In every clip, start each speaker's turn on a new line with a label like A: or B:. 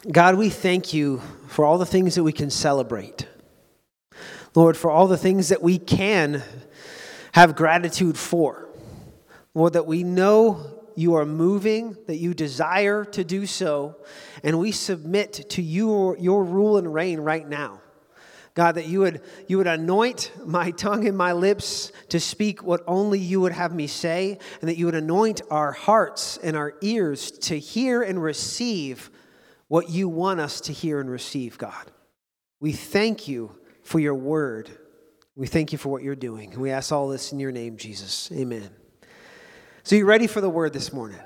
A: God, we thank you for all the things that we can celebrate. Lord, for all the things that we can have gratitude for. Lord, that we know you are moving, that you desire to do so, and we submit to your rule and reign right now. God, that you would anoint my tongue and my lips to speak what only you would have me say, and that you would anoint our hearts and our ears to hear and receive what you want us to hear and receive, God. We thank you for your word. We thank you for what you're doing. And we ask all this in your name, Jesus. Amen. So you ready for the word this morning?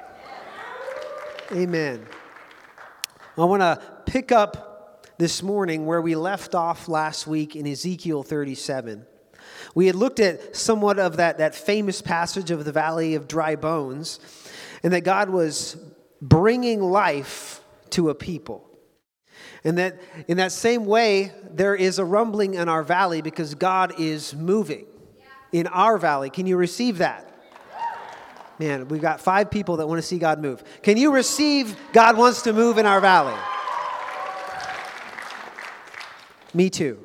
A: Amen. I want to pick up this morning where we left off last week in Ezekiel 37. We had looked at somewhat of that famous passage of the Valley of Dry Bones, and that God was bringing life to a people. And that in that same way, there is a rumbling in our valley because God is moving in our valley. Can you receive that? Man, we've got 5 people that want to see God move. Can you receive God wants to move in our valley? Me too.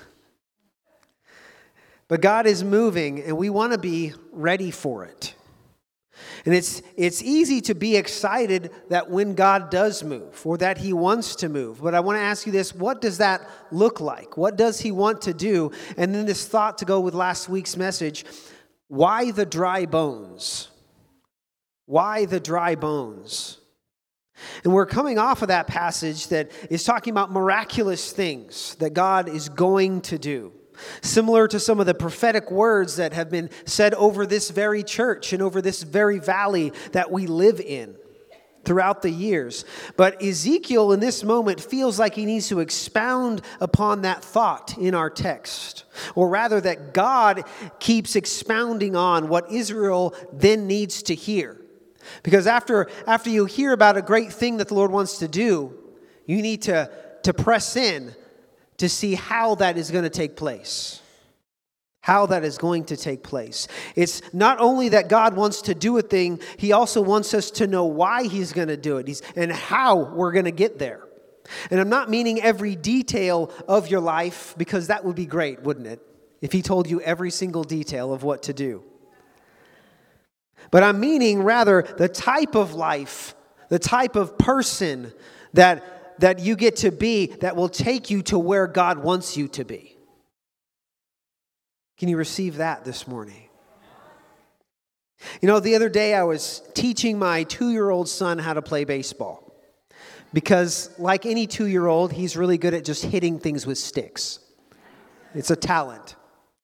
A: But God is moving, and we want to be ready for it. And it's easy to be excited that when God does move or that he wants to move. But I want to ask you this, what does that look like? What does he want to do? And then this thought to go with last week's message, why the dry bones? Why the dry bones? And we're coming off of that passage that is talking about miraculous things that God is going to do. Similar to some of the prophetic words that have been said over this very church and over this very valley that we live in throughout the years. But Ezekiel in this moment feels like he needs to expound upon that thought in our text. Or rather that God keeps expounding on what Israel then needs to hear. Because after you hear about a great thing that the Lord wants to do, you need to press in to see how that is going to take place. How that is going to take place. It's not only that God wants to do a thing, he also wants us to know why he's going to do it and how we're going to get there. And I'm not meaning every detail of your life, because that would be great, wouldn't it? If he told you every single detail of what to do. But I'm meaning rather the type of life, the type of person that you get to be that will take you to where God wants you to be. Can you receive that this morning? You know, the other day I was teaching my 2-year-old son how to play baseball. Because like any 2-year-old, he's really good at just hitting things with sticks. It's a talent.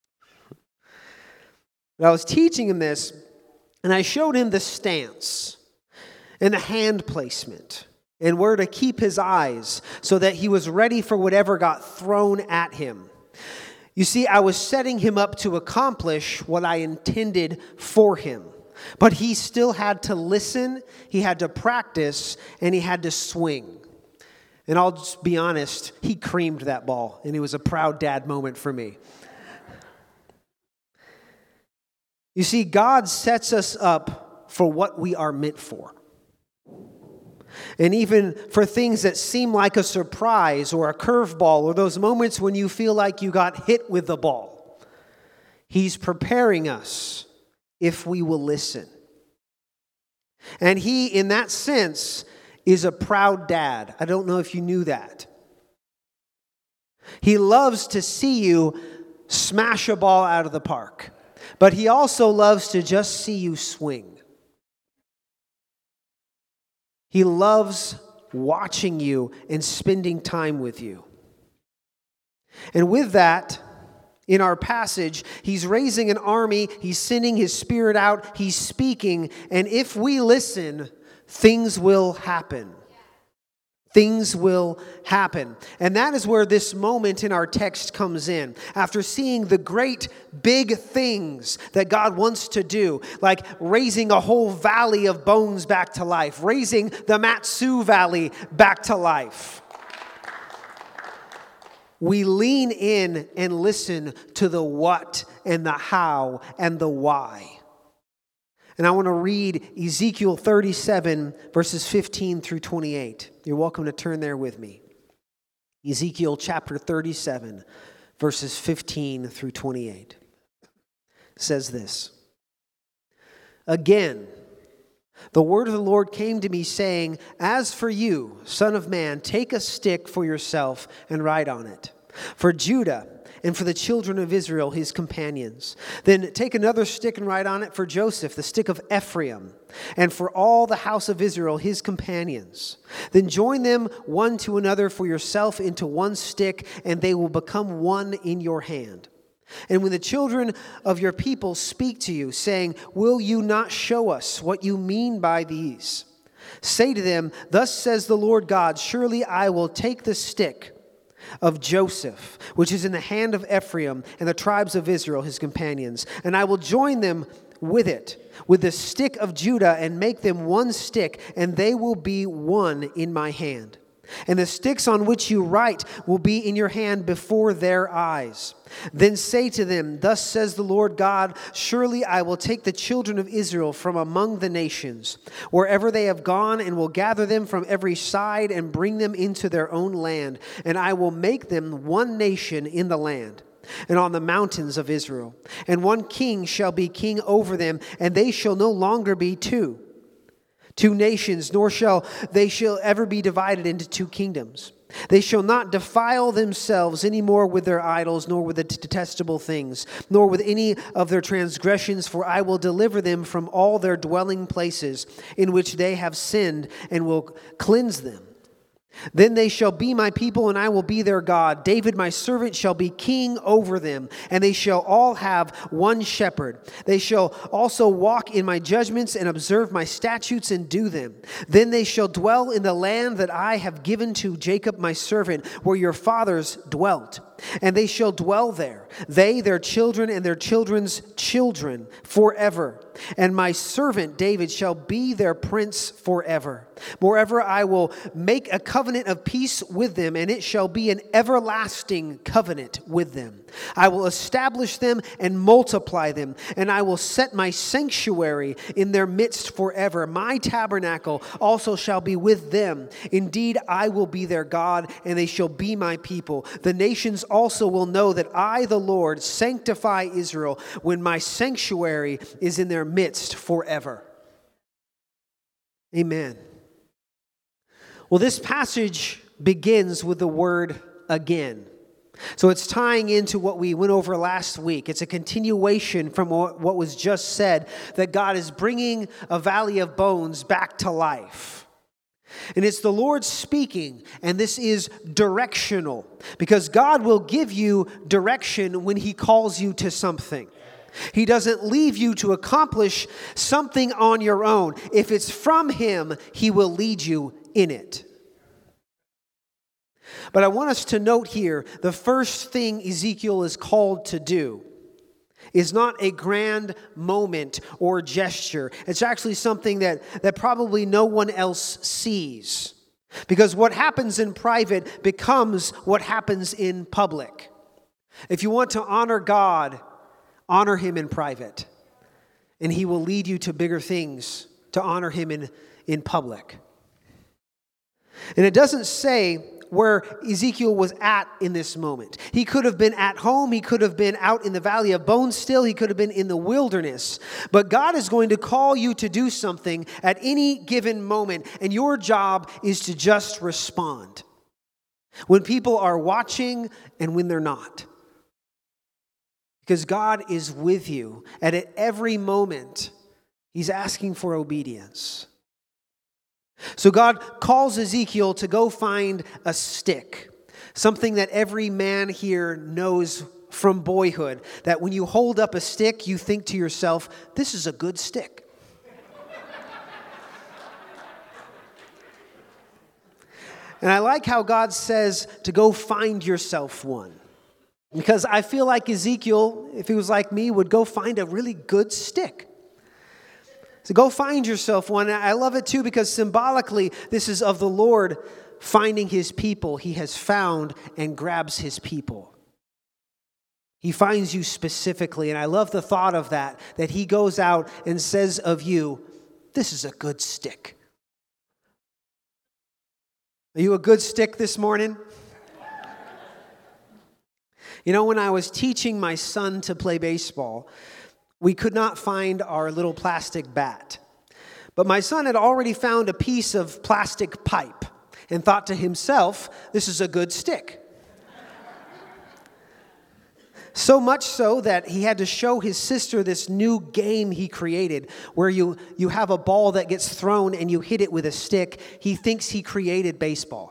A: But I was teaching him this, and I showed him the stance and the hand placement and where to keep his eyes so that he was ready for whatever got thrown at him. You see, I was setting him up to accomplish what I intended for him. But he still had to listen, he had to practice, and he had to swing. And I'll just be honest, he creamed that ball, and it was a proud dad moment for me. You see, God sets us up for what we are meant for. And even for things that seem like a surprise or a curveball or those moments when you feel like you got hit with the ball, he's preparing us if we will listen. And he, in that sense, is a proud dad. I don't know if you knew that. He loves to see you smash a ball out of the park, but he also loves to just see you swing. He loves watching you and spending time with you. And with that, in our passage, he's raising an army, he's sending his spirit out, he's speaking, and if we listen, things will happen. Things will happen. And that is where this moment in our text comes in. After seeing the great big things that God wants to do, like raising a whole valley of bones back to life, raising the Matsu Valley back to life, we lean in and listen to the what and the how and the why. And I want to read Ezekiel 37, verses 15 through 28. You're welcome to turn there with me. Ezekiel chapter 37, verses 15 through 28. Says this. Again, the word of the Lord came to me, saying, As for you, son of man, take a stick for yourself and write on it. For Judah and for the children of Israel, his companions. Then take another stick and write on it for Joseph, the stick of Ephraim, and for all the house of Israel, his companions. Then join them one to another for yourself into one stick, and they will become one in your hand. And when the children of your people speak to you, saying, Will you not show us what you mean by these? Say to them, Thus says the Lord God, Surely I will take the stick of Joseph, which is in the hand of Ephraim, and the tribes of Israel, his companions, and I will join them with it, with the stick of Judah, and make them one stick, and they will be one in my hand. And the sticks on which you write will be in your hand before their eyes. Then say to them, Thus says the Lord God, Surely I will take the children of Israel from among the nations, wherever they have gone, and will gather them from every side and bring them into their own land. And I will make them one nation in the land and on the mountains of Israel. And one king shall be king over them, and they shall no longer be two nations, nor shall they ever be divided into two kingdoms. They shall not defile themselves any more with their idols, nor with the detestable things, nor with any of their transgressions, for I will deliver them from all their dwelling places in which they have sinned, and will cleanse them. Then they shall be my people, and I will be their God. David my servant shall be king over them, and they shall all have one shepherd. They shall also walk in my judgments and observe my statutes and do them. Then they shall dwell in the land that I have given to Jacob my servant, where your fathers dwelt. And they shall dwell there, they, their children, and their children's children forever. And my servant David shall be their prince forever. Moreover, I will make a covenant of peace with them, and it shall be an everlasting covenant with them. I will establish them and multiply them, and I will set my sanctuary in their midst forever. My tabernacle also shall be with them. Indeed, I will be their God, and they shall be my people. The nations also will know that I, the Lord, sanctify Israel when my sanctuary is in their midst forever. Amen. Well, this passage begins with the word again. So it's tying into what we went over last week. It's a continuation from what was just said, that God is bringing a valley of bones back to life. And it's the Lord speaking, and this is directional, because God will give you direction when He calls you to something. He doesn't leave you to accomplish something on your own. If it's from Him, He will lead you in it. But I want us to note here, the first thing Ezekiel is called to do is not a grand moment or gesture. It's actually something that probably no one else sees. Because what happens in private becomes what happens in public. If you want to honor God, honor Him in private. And He will lead you to bigger things to honor Him in public. And it doesn't say where Ezekiel was at in this moment. He could have been at home. He could have been out in the valley of bones still. He could have been in the wilderness. But God is going to call you to do something at any given moment. And your job is to just respond. When people are watching and when they're not. Because God is with you. And at every moment, He's asking for obedience. So God calls Ezekiel to go find a stick, something that every man here knows from boyhood, that when you hold up a stick, you think to yourself, this is a good stick. And I like how God says to go find yourself one. Because I feel like Ezekiel, if he was like me, would go find a really good stick. So go find yourself one. I love it too because symbolically, this is of the Lord finding His people. He has found and grabs His people. He finds you specifically, and I love the thought of that he goes out and says of you, this is a good stick. Are you a good stick this morning? You know, when I was teaching my son to play baseball, we could not find our little plastic bat. But my son had already found a piece of plastic pipe and thought to himself, this is a good stick. So much so that he had to show his sister this new game he created where you have a ball that gets thrown and you hit it with a stick. He thinks he created baseball.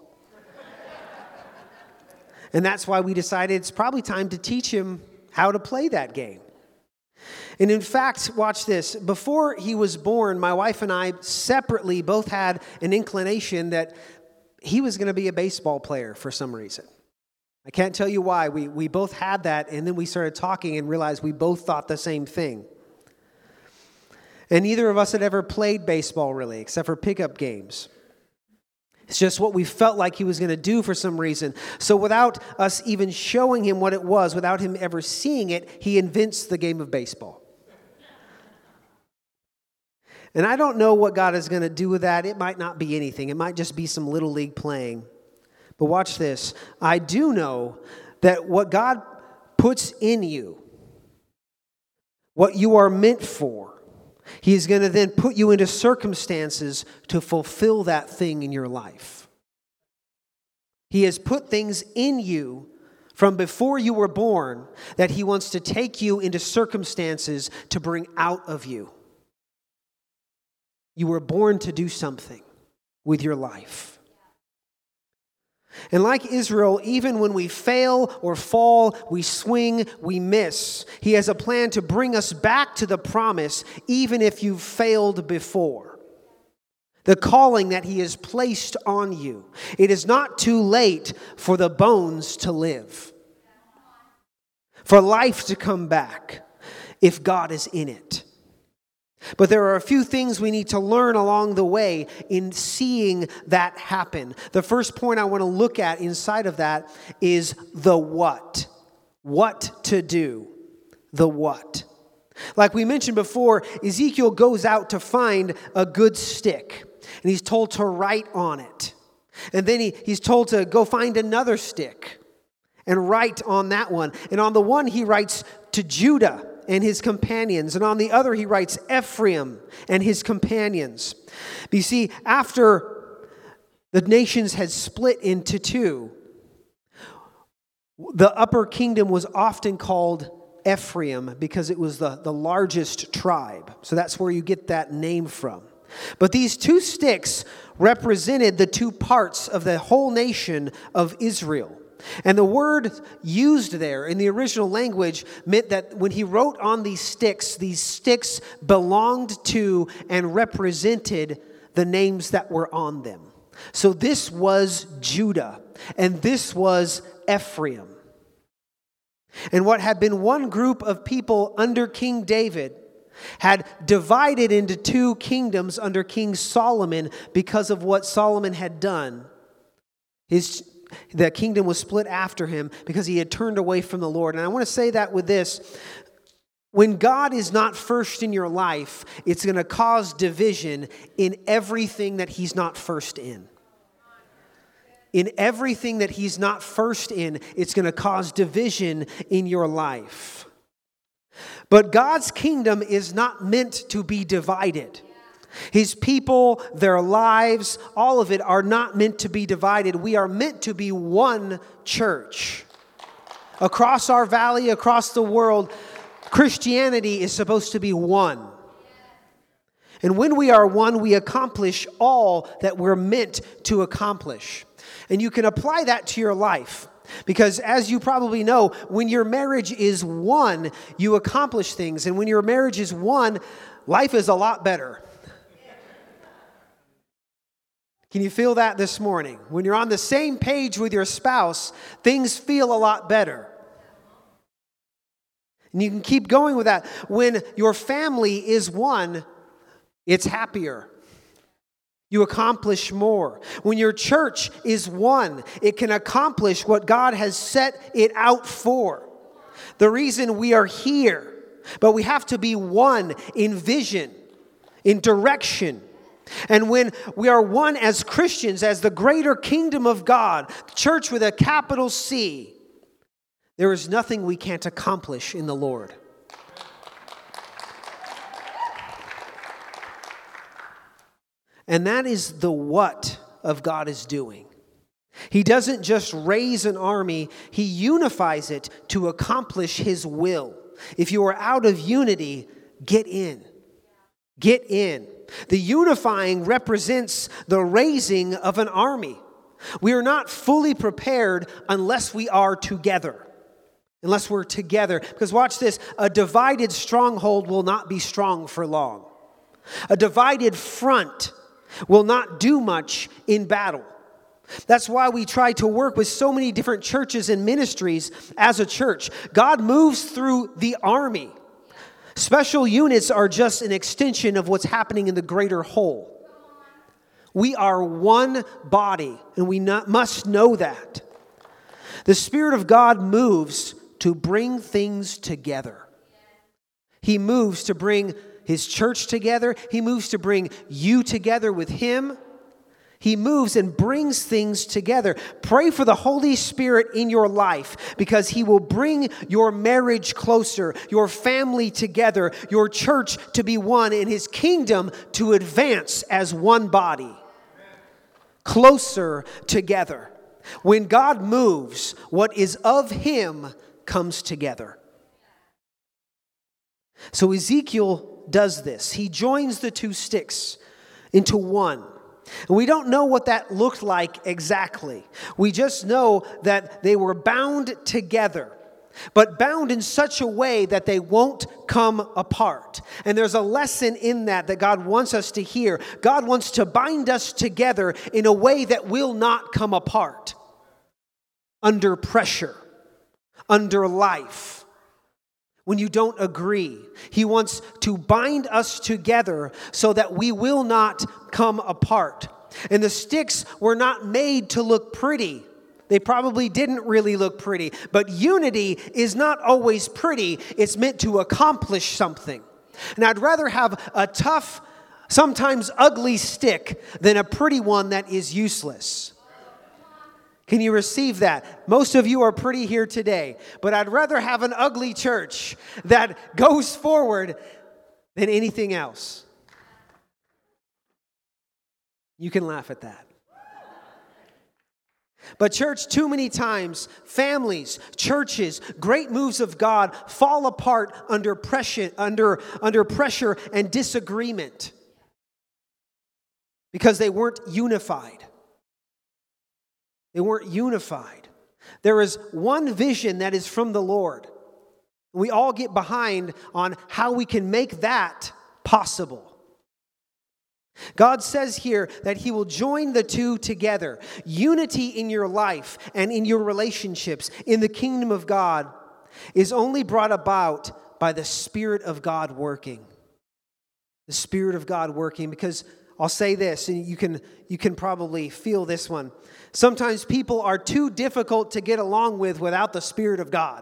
A: And that's why we decided it's probably time to teach him how to play that game. And in fact, watch this. Before he was born, my wife and I separately both had an inclination that he was going to be a baseball player for some reason. I can't tell you why. We both had that, and then we started talking and realized we both thought the same thing. And neither of us had ever played baseball, really, except for pickup games. It's just what we felt like he was going to do for some reason. So without us even showing him what it was, without him ever seeing it, he invents the game of baseball. And I don't know what God is going to do with that. It might not be anything. It might just be some little league playing. But watch this. I do know that what God puts in you, what you are meant for, He is going to then put you into circumstances to fulfill that thing in your life. He has put things in you from before you were born that He wants to take you into circumstances to bring out of you. You were born to do something with your life. And like Israel, even when we fail or fall, we swing, we miss. He has a plan to bring us back to the promise, even if you've failed before. The calling that He has placed on you. It is not too late for the bones to live, for life to come back, if God is in it. But there are a few things we need to learn along the way in seeing that happen. The first point I want to look at inside of that is the what. What to do. The what. Like we mentioned before, Ezekiel goes out to find a good stick. And he's told to write on it. And then he's told to go find another stick and write on that one. And on the one he writes to Judah and his companions. And on the other, he writes Ephraim and his companions. But you see, after the nations had split into two, the upper kingdom was often called Ephraim because it was the largest tribe. So that's where you get that name from. But these two sticks represented the two parts of the whole nation of Israel. And the word used there in the original language meant that when he wrote on these sticks belonged to and represented the names that were on them. So this was Judah, and this was Ephraim. And what had been one group of people under King David had divided into two kingdoms under King Solomon because of what Solomon had done. The kingdom was split after him because he had turned away from the Lord. And I want to say that with this. When God is not first in your life, it's going to cause division in everything that He's not first in. In everything that He's not first in, it's going to cause division in your life. But God's kingdom is not meant to be divided. His people, their lives, all of it are not meant to be divided. We are meant to be one church. Across our valley, across the world, Christianity is supposed to be one. And when we are one, we accomplish all that we're meant to accomplish. And you can apply that to your life. Because as you probably know, when your marriage is one, you accomplish things. And when your marriage is one, life is a lot better. Can you feel that this morning? When you're on the same page with your spouse, things feel a lot better. And you can keep going with that. When your family is one, it's happier. You accomplish more. When your church is one, it can accomplish what God has set it out for. the reason we are here. But we have to be one in vision, in direction. And when we are one as Christians, as the greater kingdom of God, church with a capital C, there is nothing we can't accomplish in the Lord. And that is the what of God is doing. He doesn't just raise an army, He unifies it to accomplish His will. If you are out of unity, get in. Get in. The unifying represents the raising of an army. We are not fully prepared unless we are together. Unless we're together. Because watch this, a divided stronghold will not be strong for long. A divided front will not do much in battle. That's why we try to work with so many different churches and ministries as a church. God moves through the army. Special units are just an extension of what's happening in the greater whole. We are one body, and we must know that. The Spirit of God moves to bring things together. He moves to bring His church together. He moves to bring you together with Him. He moves and brings things together. Pray for the Holy Spirit in your life because He will bring your marriage closer, your family together, your church to be one, and His kingdom to advance as one body. Closer together. When God moves, what is of Him comes together. So Ezekiel does this. He joins the two sticks into one. And we don't know what that looked like exactly. We just know that they were bound together, but bound in such a way that they won't come apart. And there's a lesson in that God wants us to hear. God wants to bind us together in a way that will not come apart. Under pressure, under life. When you don't agree, He wants to bind us together so that we will not come apart. And the sticks were not made to look pretty. They probably didn't really look pretty. But unity is not always pretty. It's meant to accomplish something. And I'd rather have a tough, sometimes ugly stick than a pretty one that is useless. Can you receive that? Most of you are pretty here today, but I'd rather have an ugly church that goes forward than anything else. You can laugh at that. But church, too many times, families, churches, great moves of God fall apart under pressure and disagreement because they weren't unified. They weren't unified. There is one vision that is from the Lord. We all get behind on how we can make that possible. God says here that He will join the two together. Unity in your life and in your relationships in the kingdom of God is only brought about by the Spirit of God working. The Spirit of God working, because I'll say this, and you can probably feel this one. Sometimes people are too difficult to get along with without the Spirit of God.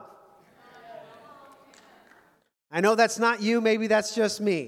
A: I know that's not you, maybe that's just me.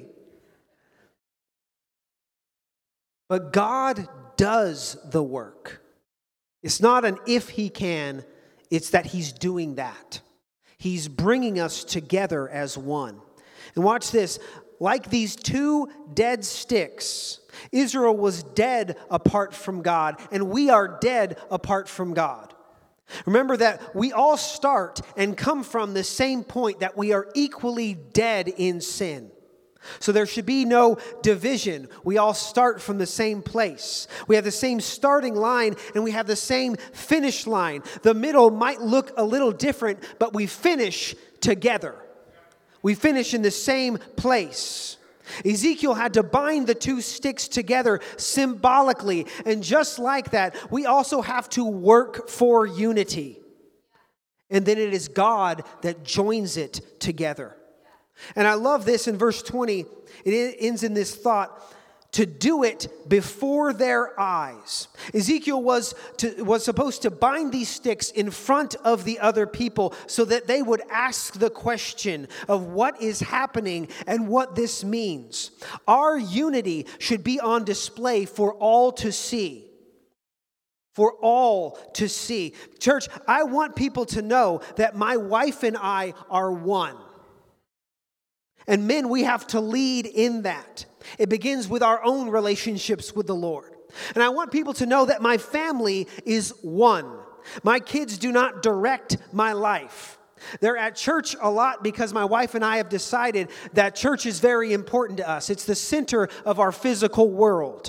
A: But God does the work. It's not an if He can, it's that He's doing that. He's bringing us together as one. And watch this. Like these two dead sticks, Israel was dead apart from God, and we are dead apart from God. Remember that we all start and come from the same point, that we are equally dead in sin. So there should be no division. We all start from the same place. We have the same starting line and we have the same finish line. The middle might look a little different, but we finish together. We finish in the same place. Ezekiel had to bind the two sticks together symbolically. And just like that, we also have to work for unity. And then it is God that joins it together. And I love this in verse 20. It ends in this thought. to do it before their eyes. Ezekiel was supposed to bind these sticks in front of the other people so that they would ask the question of what is happening and what this means. Our unity should be on display for all to see. For all to see. Church, I want people to know that my wife and I are one. And men, we have to lead in that. It begins with our own relationships with the Lord. And I want people to know that my family is one. My kids do not direct my life. They're at church a lot because my wife and I have decided that church is very important to us. It's the center of our physical world.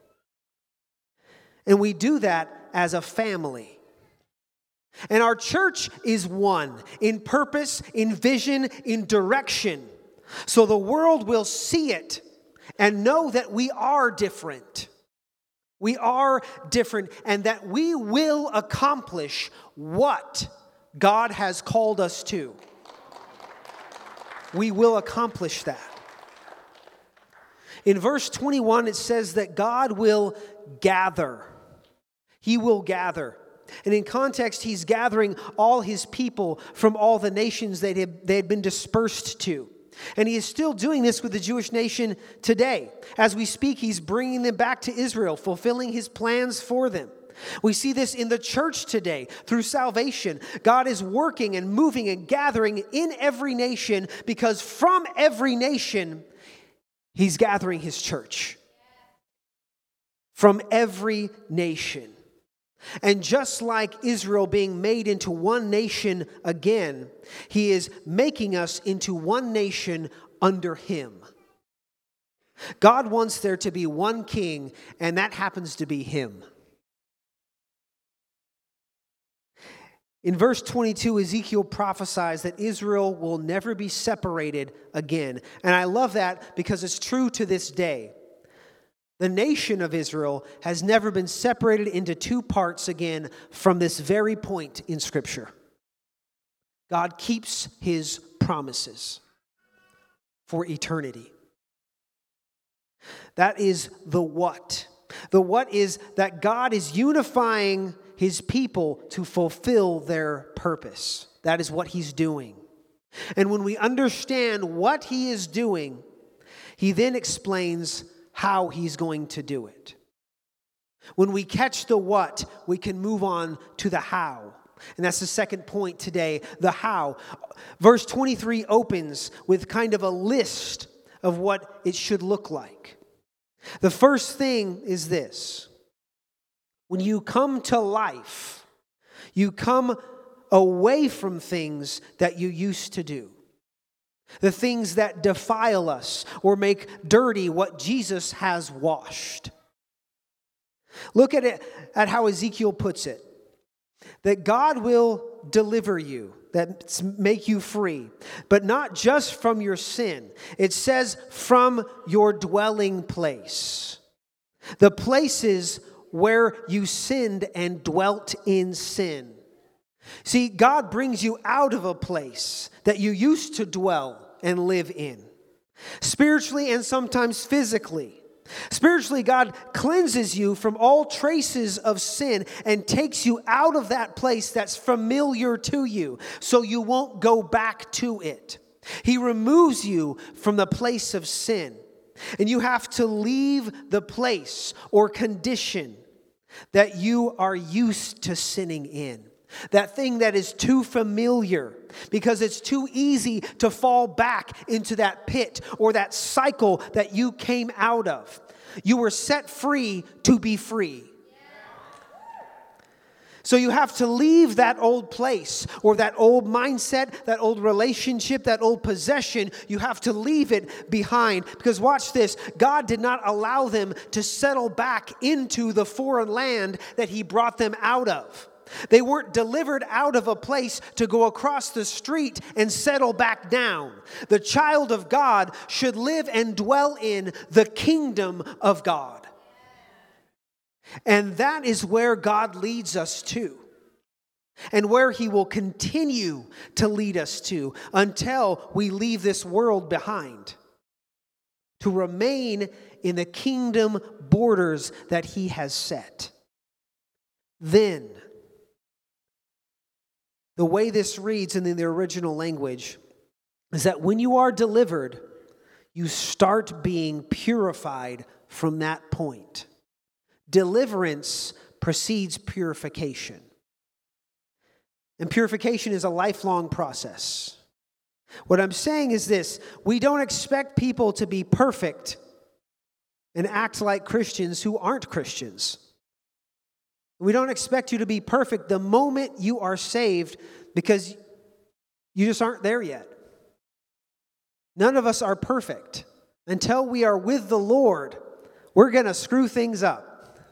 A: And we do that as a family. And our church is one in purpose, in vision, in direction. So the world will see it and know that we are different. We are different, and that we will accomplish what God has called us to. We will accomplish that. In verse 21, it says that God will gather. He will gather. And in context, he's gathering all his people from all the nations they had been dispersed to. And he is still doing this with the Jewish nation today. As we speak, he's bringing them back to Israel, fulfilling his plans for them. We see this in the church today through salvation. God is working and moving and gathering in every nation because from every nation, he's gathering his church. From every nation. And just like Israel being made into one nation again, he is making us into one nation under him. God wants there to be one king, and that happens to be him. In verse 22, Ezekiel prophesies that Israel will never be separated again. And I love that because it's true to this day. The nation of Israel has never been separated into two parts again from this very point in Scripture. God keeps his promises for eternity. That is the what. The what is that God is unifying his people to fulfill their purpose. That is what he's doing. And when we understand what he is doing, he then explains how he's going to do it. When we catch the what, we can move on to the how. And that's the second point today, the how. Verse 23 opens with kind of a list of what it should look like. The first thing is this. When you come to life, you come away from things that you used to do. The things that defile us or make dirty what Jesus has washed. Look at how Ezekiel puts it. That God will deliver you, that make you free, but not just from your sin. It says from your dwelling place. The places where you sinned and dwelt in sin. See, God brings you out of a place that you used to dwell and live in. Spiritually and sometimes physically. Spiritually, God cleanses you from all traces of sin and takes you out of that place that's familiar to you so you won't go back to it. He removes you from the place of sin. And you have to leave the place or condition that you are used to sinning in. That thing that is too familiar because it's too easy to fall back into that pit or that cycle that you came out of. You were set free to be free. So you have to leave that old place or that old mindset, that old relationship, that old possession. You have to leave it behind. Because watch this, God did not allow them to settle back into the foreign land that he brought them out of. They weren't delivered out of a place to go across the street and settle back down. The child of God should live and dwell in the kingdom of God. And that is where God leads us to. And where he will continue to lead us to until we leave this world behind. to remain in the kingdom borders that he has set. Then, the way this reads in the original language is that when you are delivered, you start being purified from that point. Deliverance precedes purification. And purification is a lifelong process. What I'm saying is this: we don't expect people to be perfect and act like Christians who aren't Christians. We don't expect you to be perfect the moment you are saved, because you just aren't there yet. None of us are perfect. Until we are with the Lord, we're going to screw things up.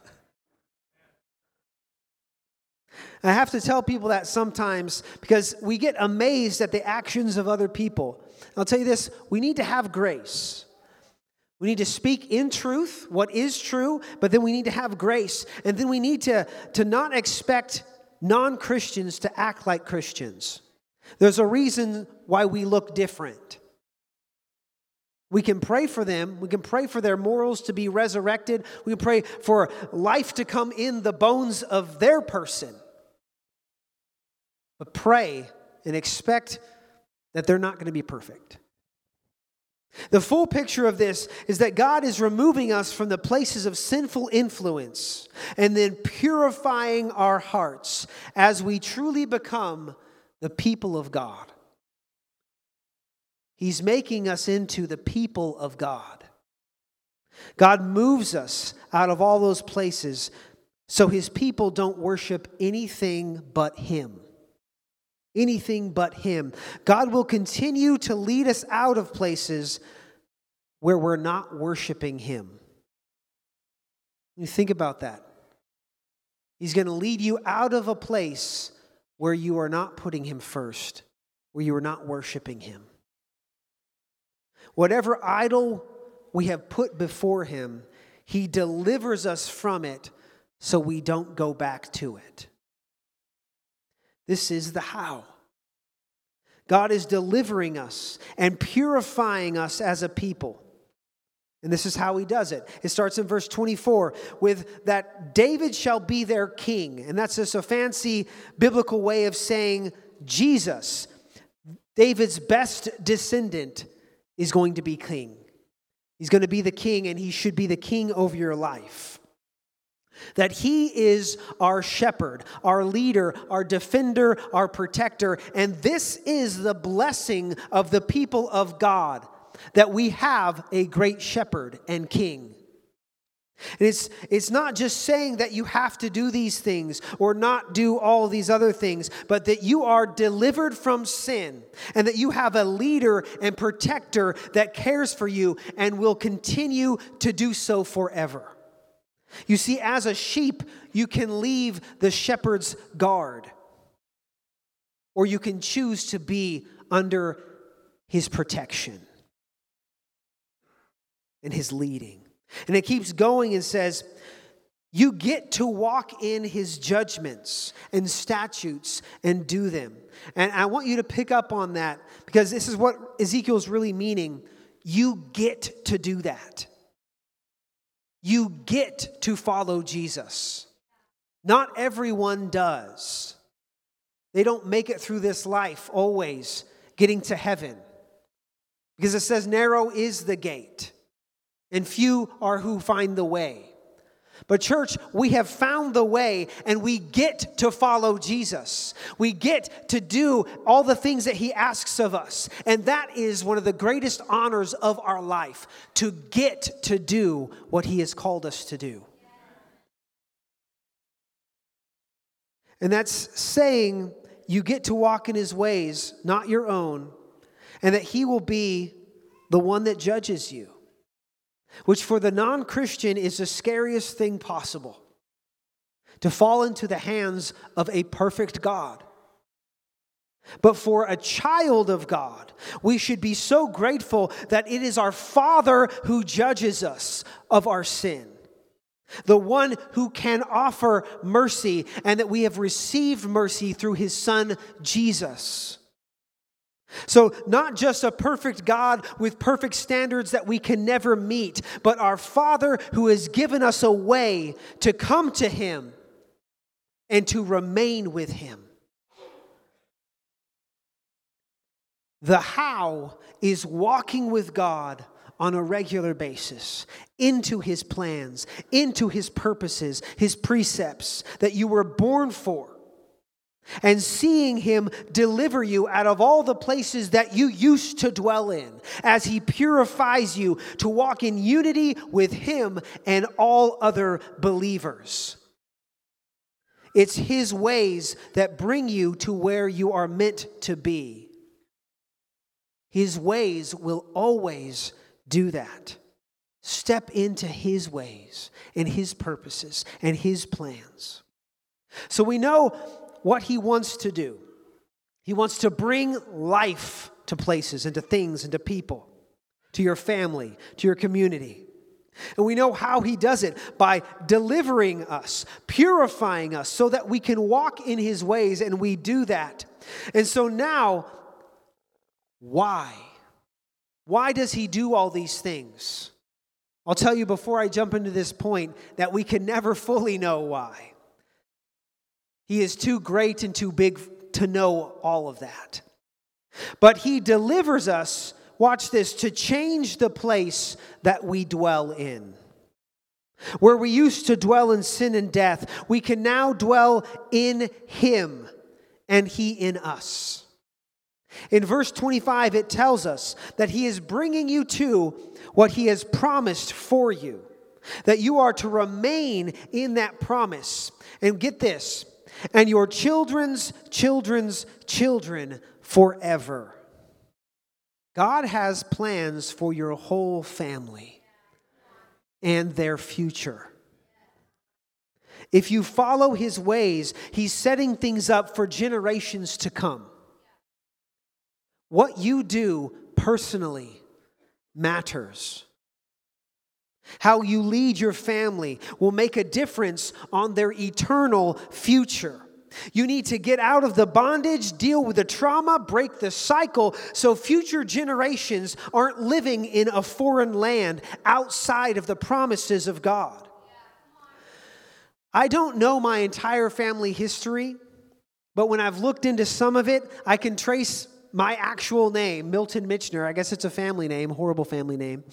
A: I have to tell people that sometimes because we get amazed at the actions of other people. I'll tell you this: we need to have grace. We need to speak in truth, what is true, but then we need to have grace. And then we need to not expect non-Christians to act like Christians. There's a reason why we look different. We can pray for them. We can pray for their morals to be resurrected. We can pray for life to come in the bones of their person. But pray and expect that they're not going to be perfect. The full picture of this is that God is removing us from the places of sinful influence and then purifying our hearts as we truly become the people of God. He's making us into the people of God. God moves us out of all those places so His people don't worship anything but Him. Anything but Him. God will continue to lead us out of places where we're not worshiping Him. You think about that. He's going to lead you out of a place where you are not putting Him first, where you are not worshiping Him. Whatever idol we have put before Him, He delivers us from it so we don't go back to it. This is the how. God is delivering us and purifying us as a people. And this is how He does it. It starts in verse 24 with that David shall be their king. And that's just a fancy biblical way of saying Jesus, David's best descendant, is going to be king. He's going to be the king, and He should be the king over your life. That He is our shepherd, our leader, our defender, our protector. And this is the blessing of the people of God, that we have a great shepherd and king. And it's not just saying that you have to do these things or not do all these other things, but that you are delivered from sin and that you have a leader and protector that cares for you and will continue to do so forever. You see, as a sheep, you can leave the shepherd's guard, or you can choose to be under his protection and his leading. And it keeps going and says, you get to walk in his judgments and statutes and do them. And I want you to pick up on that, because this is what Ezekiel's really meaning. You get to do that. You get to follow Jesus. Not everyone does. They don't make it through this life always getting to heaven. Because it says narrow is the gate, and few are who find the way. But church, we have found the way, and we get to follow Jesus. We get to do all the things that He asks of us. And that is one of the greatest honors of our life, to get to do what He has called us to do. And that's saying you get to walk in His ways, not your own, and that He will be the one that judges you. Which for the non-Christian is the scariest thing possible. To fall into the hands of a perfect God. But for a child of God, we should be so grateful that it is our Father who judges us of our sin. The one who can offer mercy, and that we have received mercy through His Son, Jesus. So not just a perfect God with perfect standards that we can never meet, but our Father who has given us a way to come to Him and to remain with Him. The how is walking with God on a regular basis into His plans, into His purposes, His precepts that you were born for. And seeing Him deliver you out of all the places that you used to dwell in, as He purifies you to walk in unity with Him and all other believers. It's His ways that bring you to where you are meant to be. His ways will always do that. Step into His ways and His purposes and His plans. So we know what He wants to do. He wants to bring life to places and to things and to people, to your family, to your community. And we know how He does it by delivering us, purifying us so that we can walk in His ways, and we do that. And so now, why? Why does He do all these things? I'll tell you before I jump into this point that we can never fully know why. He is too great and too big to know all of that. But He delivers us, watch this, to change the place that we dwell in. Where we used to dwell in sin and death, we can now dwell in Him and He in us. In verse 25, it tells us that He is bringing you to what He has promised for you. That you are to remain in that promise. And get this, and your children's children's children forever. God has plans for your whole family and their future. If you follow His ways, He's setting things up for generations to come. What you do personally matters. How you lead your family will make a difference on their eternal future. You need to get out of the bondage, deal with the trauma, break the cycle so future generations aren't living in a foreign land outside of the promises of God. I don't know my entire family history, but when I've looked into some of it, I can trace my actual name, Milton Michener. I guess it's a family name, horrible family name.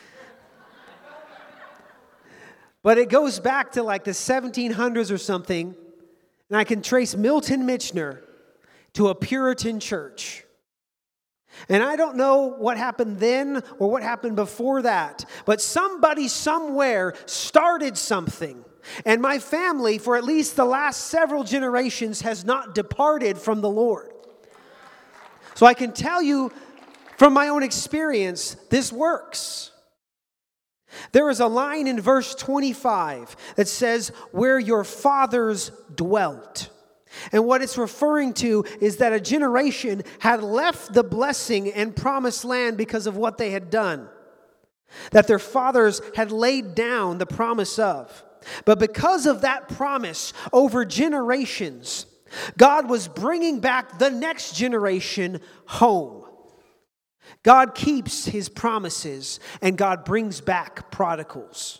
A: But it goes back to like the 1700s or something, and I can trace Milton Michener to a Puritan church. And I don't know what happened then or what happened before that, but somebody somewhere started something. And my family, for at least the last several generations, has not departed from the Lord. So I can tell you from my own experience, this works. There is a line in verse 25 that says, where your fathers dwelt. And what it's referring to is that a generation had left the blessing and promised land because of what they had done. That their fathers had laid down the promise of. But because of that promise over generations, God was bringing back the next generation home. God keeps His promises, and God brings back prodigals.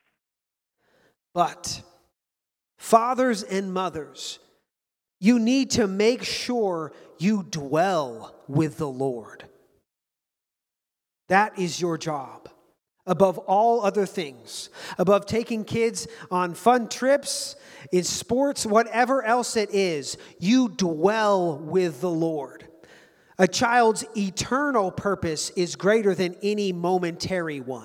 A: But fathers and mothers, you need to make sure you dwell with the Lord. That is your job. Above all other things, above taking kids on fun trips, in sports, whatever else it is, you dwell with the Lord. A child's eternal purpose is greater than any momentary one.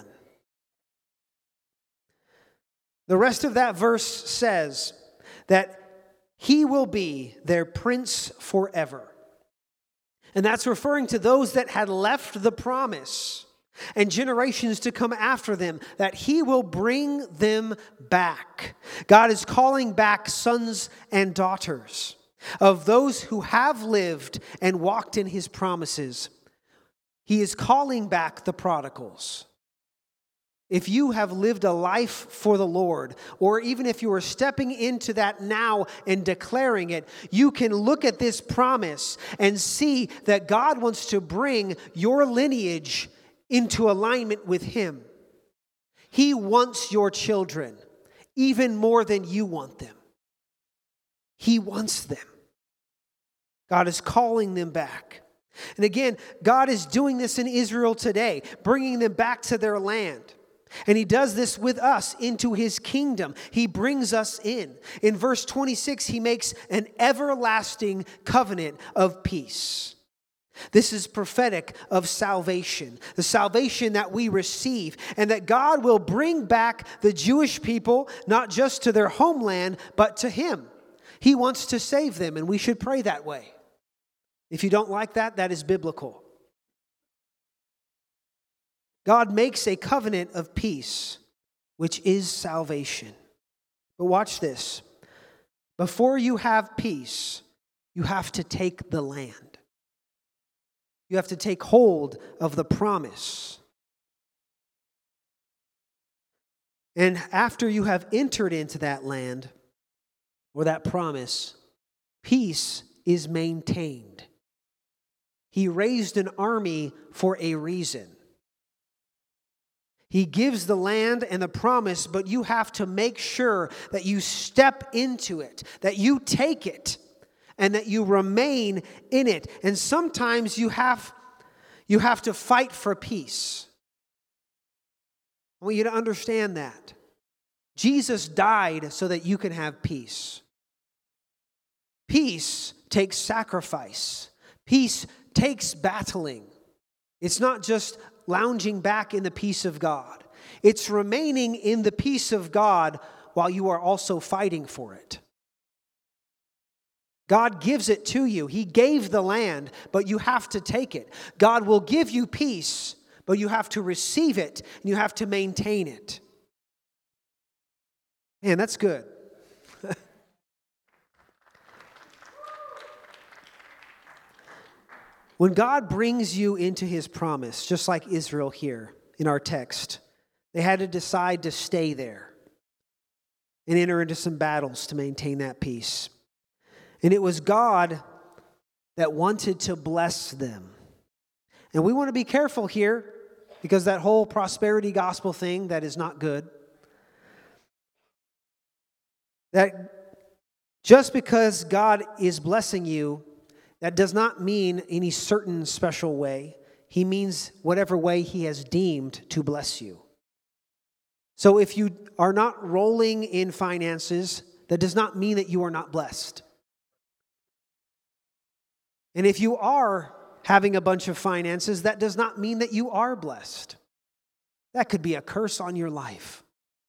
A: The rest of that verse says that He will be their prince forever. And that's referring to those that had left the promise and generations to come after them, that He will bring them back. God is calling back sons and daughters of those who have lived and walked in His promises. He is calling back the prodigals. If you have lived a life for the Lord, or even if you are stepping into that now and declaring it, you can look at this promise and see that God wants to bring your lineage into alignment with Him. He wants your children even more than you want them. He wants them. God is calling them back. And again, God is doing this in Israel today, bringing them back to their land. And He does this with us into His kingdom. He brings us in. In verse 26, He makes an everlasting covenant of peace. This is prophetic of salvation, the salvation that we receive, and that God will bring back the Jewish people, not just to their homeland, but to Him. He wants to save them, and we should pray that way. If you don't like that, that is biblical. God makes a covenant of peace, which is salvation. But watch this. Before you have peace, you have to take the land. You have to take hold of the promise. And after you have entered into that land, or that promise, peace is maintained. He raised an army for a reason. He gives the land and the promise, but you have to make sure that you step into it, that you take it, and that you remain in it. And sometimes you have to fight for peace. I want you to understand that. Jesus died so that you can have peace. Peace takes sacrifice. Peace takes battling. It's not just lounging back in the peace of God. It's remaining in the peace of God while you are also fighting for it. God gives it to you. He gave the land, but you have to take it. God will give you peace, but you have to receive it, and you have to maintain it. Man, that's good. When God brings you into His promise, just like Israel here in our text, they had to decide to stay there and enter into some battles to maintain that peace. And it was God that wanted to bless them. And we want to be careful here because that whole prosperity gospel thing, that is not good. That just because God is blessing you, that does not mean any certain special way. He means whatever way He has deemed to bless you. So if you are not rolling in finances, that does not mean that you are not blessed. And if you are having a bunch of finances, that does not mean that you are blessed. That could be a curse on your life.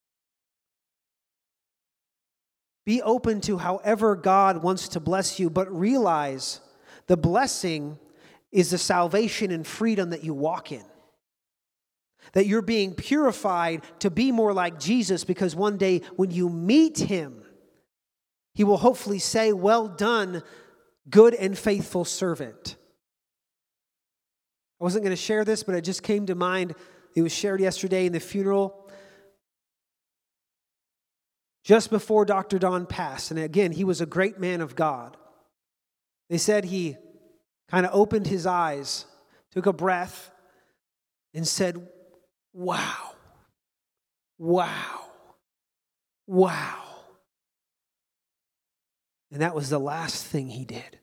A: Be open to however God wants to bless you, but realize the blessing is the salvation and freedom that you walk in. That you're being purified to be more like Jesus, because one day when you meet Him, He will hopefully say, "Well done, good and faithful servant." I wasn't going to share this, but it just came to mind. It was shared yesterday in the funeral. Just before Dr. Don passed, and again, he was a great man of God. They said he kind of opened his eyes, took a breath, and said, "Wow, wow, wow." And that was the last thing he did.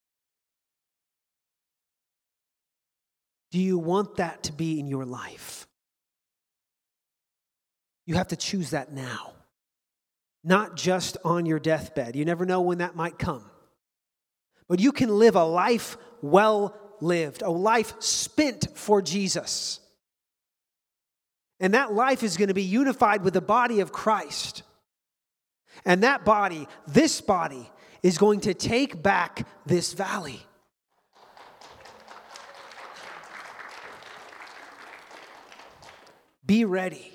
A: Do you want that to be in your life? You have to choose that now. Not just on your deathbed. You never know when that might come. But you can live a life well lived, a life spent for Jesus. And that life is going to be unified with the body of Christ. And that body, this body, is going to take back this valley. Be ready.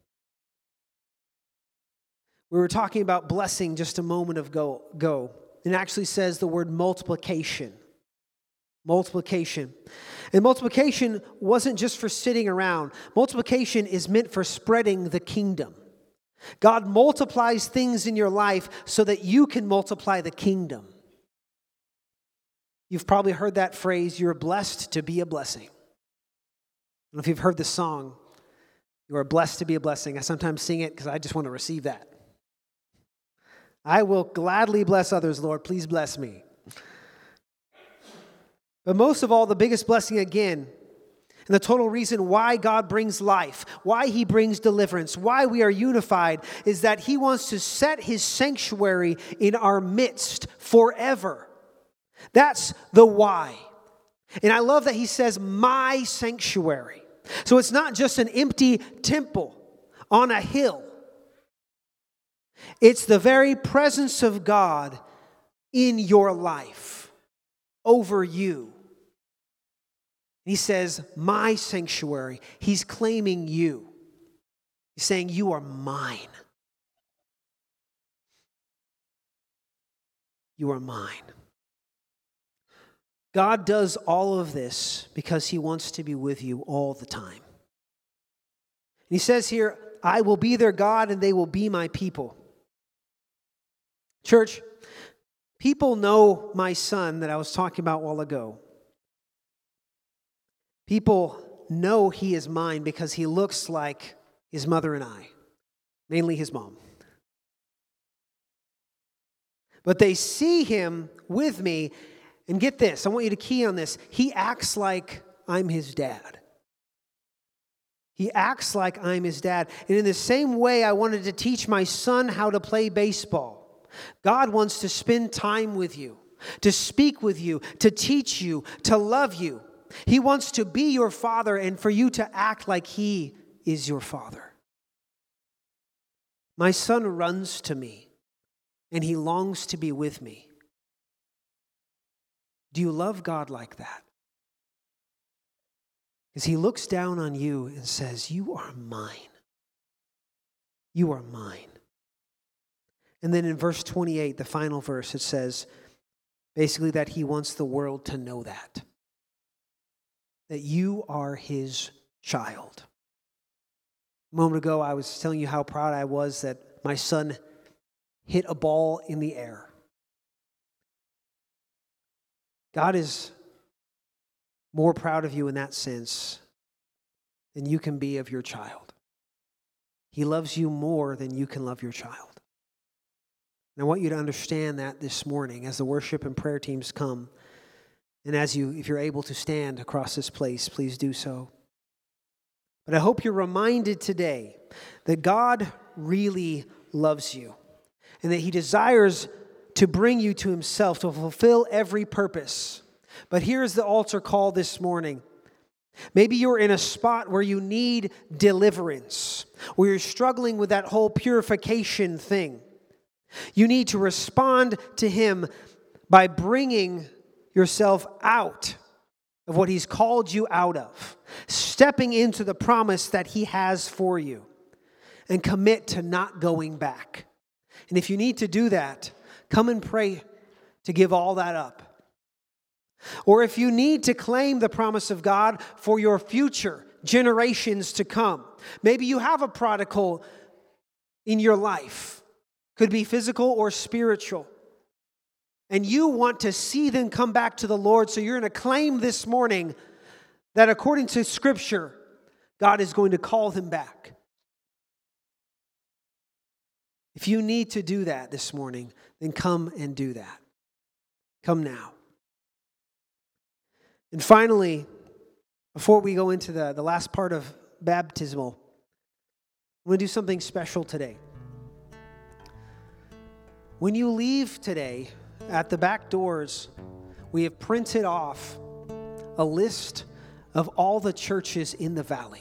A: We were talking about blessing just a moment ago. It actually says the word multiplication. multiplication. And multiplication wasn't just for sitting around. Multiplication is meant for spreading the kingdom. God multiplies things in your life so that you can multiply the kingdom. You've probably heard that phrase, you're blessed to be a blessing. I don't know if you've heard the song, you are blessed to be a blessing. I sometimes sing it because I just want to receive that. I will gladly bless others, Lord. Please bless me. But most of all, the biggest blessing again, and the total reason why God brings life, why He brings deliverance, why we are unified, is that He wants to set His sanctuary in our midst forever. That's the why. And I love that He says, my sanctuary. So it's not just an empty temple on a hill. It's the very presence of God in your life, over you. He says, my sanctuary. He's claiming you. He's saying, you are mine. You are mine. God does all of this because He wants to be with you all the time. And He says here, I will be their God and they will be my people. Church, people know my son that I was talking about a while ago. People know he is mine because he looks like his mother and I, mainly his mom. But they see him with me, and get this, I want you to key on this. He acts like I'm his dad. He acts like I'm his dad. And in the same way, I wanted to teach my son how to play baseball. God wants to spend time with you, to speak with you, to teach you, to love you. He wants to be your father and for you to act like He is your father. My son runs to me and he longs to be with me. Do you love God like that? Because He looks down on you and says, you are mine. You are mine. And then in verse 28, the final verse, it says basically that He wants the world to know that you are His child. A moment ago, I was telling you how proud I was that my son hit a ball in the air. God is more proud of you in that sense than you can be of your child. He loves you more than you can love your child. And I want you to understand that this morning as the worship and prayer teams come. And if you're able to stand across this place, please do so. But I hope you're reminded today that God really loves you and that He desires to bring you to Himself to fulfill every purpose. But here's the altar call this morning. Maybe you're in a spot where you need deliverance, where you're struggling with that whole purification thing. You need to respond to Him by bringing yourself out of what He's called you out of, stepping into the promise that He has for you, and commit to not going back. And if you need to do that, come and pray to give all that up. Or if you need to claim the promise of God for your future generations to come, maybe you have a prodigal in your life. Could be physical or spiritual. And you want to see them come back to the Lord, so you're going to claim this morning that according to Scripture, God is going to call them back. If you need to do that this morning, then come and do that. Come now. And finally, before we go into the last part of baptismal, I'm going to do something special today. When you leave today, at the back doors, we have printed off a list of all the churches in the valley.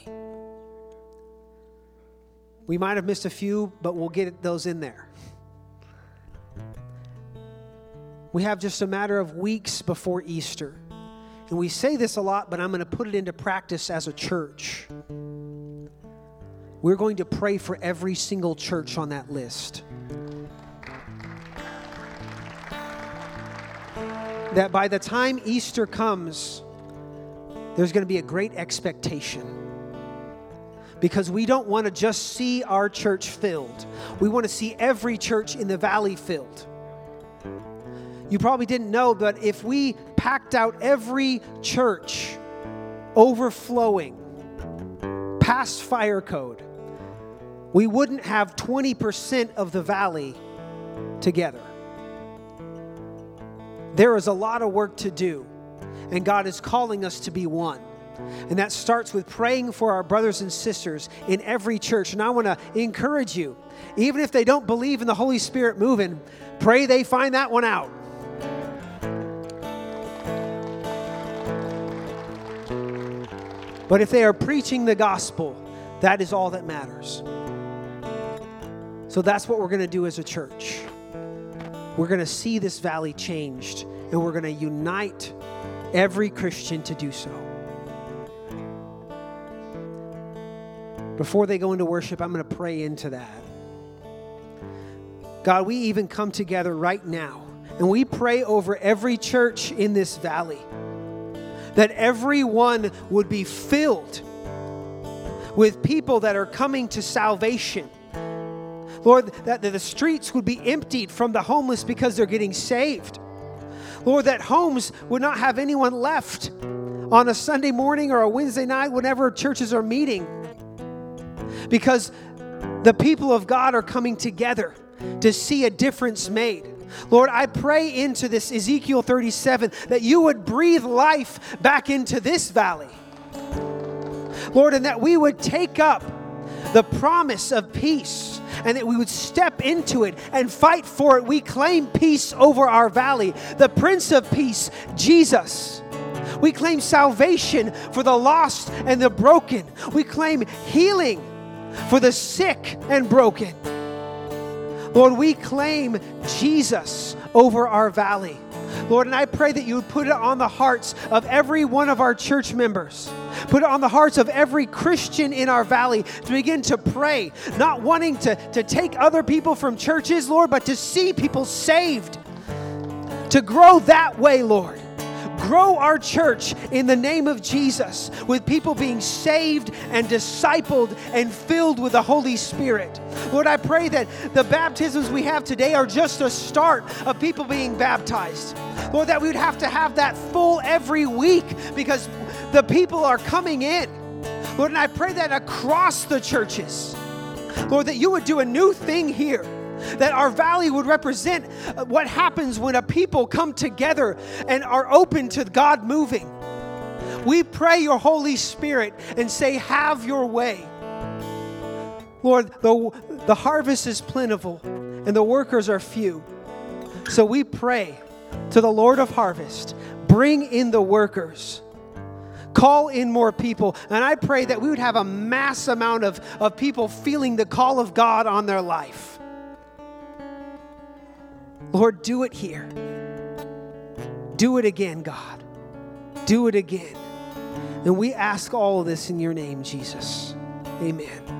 A: We might have missed a few, but we'll get those in there. We have just a matter of weeks before Easter. And we say this a lot, but I'm going to put it into practice as a church. We're going to pray for every single church on that list. that by the time Easter comes, there's going to be a great expectation. Because we don't want to just see our church filled. We want to see every church in the valley filled. You probably didn't know, but if we packed out every church overflowing past fire code, we wouldn't have 20% of the valley together. There is a lot of work to do, and God is calling us to be one. And that starts with praying for our brothers and sisters in every church. And I want to encourage you, even if they don't believe in the Holy Spirit moving, pray they find that one out. But if they are preaching the gospel, that is all that matters. So that's what we're going to do as a church. We're going to see this valley changed, and we're going to unite every Christian to do so. Before they go into worship, I'm going to pray into that. God, we even come together right now, and we pray over every church in this valley, that everyone would be filled with people that are coming to salvation. Lord, that the streets would be emptied from the homeless because they're getting saved. Lord, that homes would not have anyone left on a Sunday morning or a Wednesday night whenever churches are meeting, because the people of God are coming together to see a difference made. Lord, I pray into this Ezekiel 37 that you would breathe life back into this valley. Lord, and that we would take up the promise of peace and that we would step into it and fight for it. We claim peace over our valley. The Prince of Peace, Jesus. We claim salvation for the lost and the broken. We claim healing for the sick and broken. Lord, we claim Jesus over our valley. Lord, and I pray that you would put it on the hearts of every one of our church members. Put it on the hearts of every Christian in our valley to begin to pray, not wanting to take other people from churches, Lord, but to see people saved. To grow that way, Lord. Grow our church in the name of Jesus, with people being saved and discipled and filled with the Holy Spirit. Lord, I pray that the baptisms we have today are just a start of people being baptized. Lord, that we would have to have that full every week because the people are coming in. Lord, and I pray that across the churches, Lord, that you would do a new thing here. That our valley would represent what happens when a people come together and are open to God moving. We pray your Holy Spirit and say, have your way. Lord, the harvest is plentiful and the workers are few. So we pray to the Lord of harvest, bring in the workers. Call in more people. And I pray that we would have a mass amount of people feeling the call of God on their life. Lord, do it here. Do it again, God. Do it again. And we ask all of this in your name, Jesus. Amen.